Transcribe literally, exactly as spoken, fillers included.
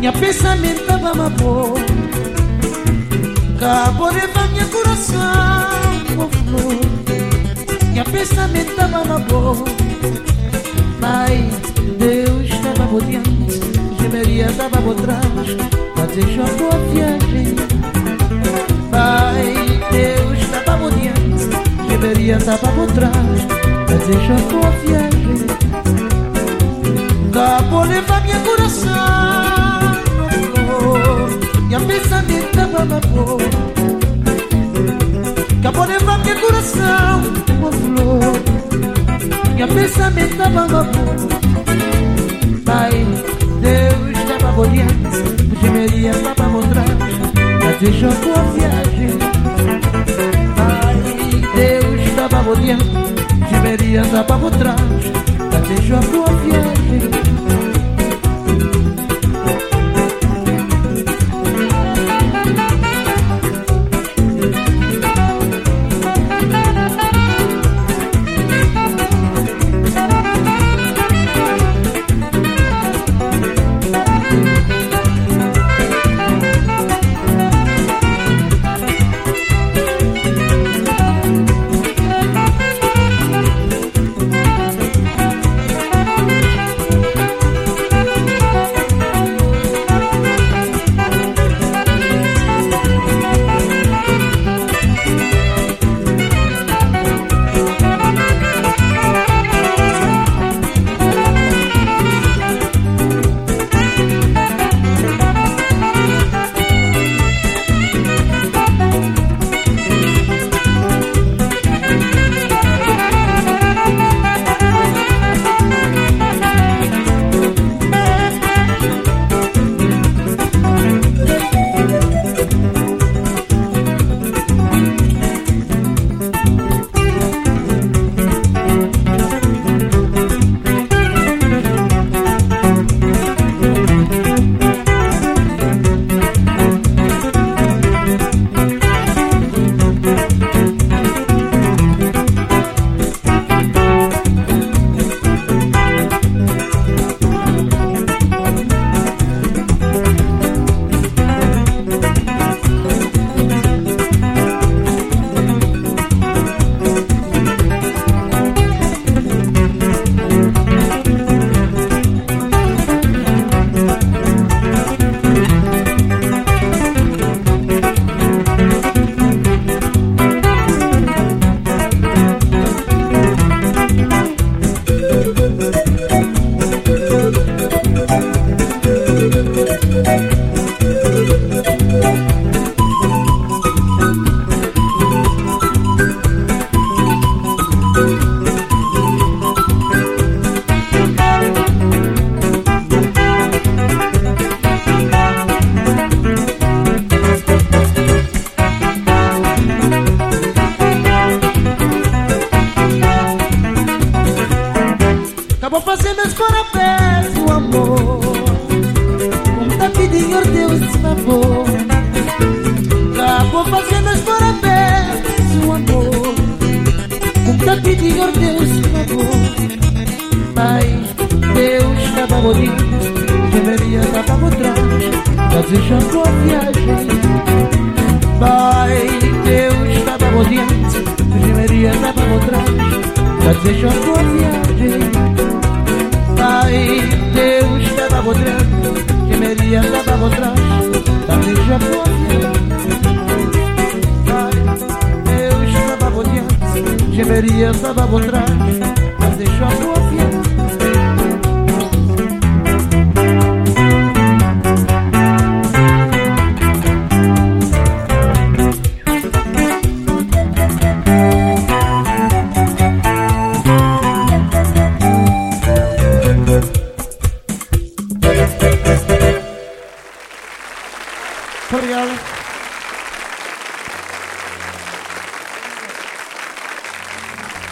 Minha pensamento tava uma boa, acabou de levar minha coração com flor. Minha pensamento tava uma boa, mas Deus estava por diante, Gemeria estava por trás, mas deixou a boa viagem. Pai, Deus estava por diante, Gemeria estava por trás, mas deixou a boa viagem. Acabou de levar minha coração com flor. Minha pensamento tava na boa, acabou de levar minha coração com flor. Minha pensamento tava na boa, Pai, Deus estava por diante, Gemeria estava por trás, mas deixou a viagem. Pai, Deus estava por diante, Gemeria estava por trás, mas deixou a tua viagem. Acabou fazendo as parabéns, o amor, como tá pedindo Deus favor. Acabou fazendo as parabéns, o amor, como tá pedindo Deus favor. Pai, Deus estava morrendo, Gemeria estava por trás, desejando a viagem. Pai, Deus estava morrendo, Gemeria estava por trás, desejando a viagem. Pai, Deus estava botando, Gemeria estava por trás, da deixa fome. Pai, Deus estava botando, Gemeria estava por trás, da deixa fome. Obrigado.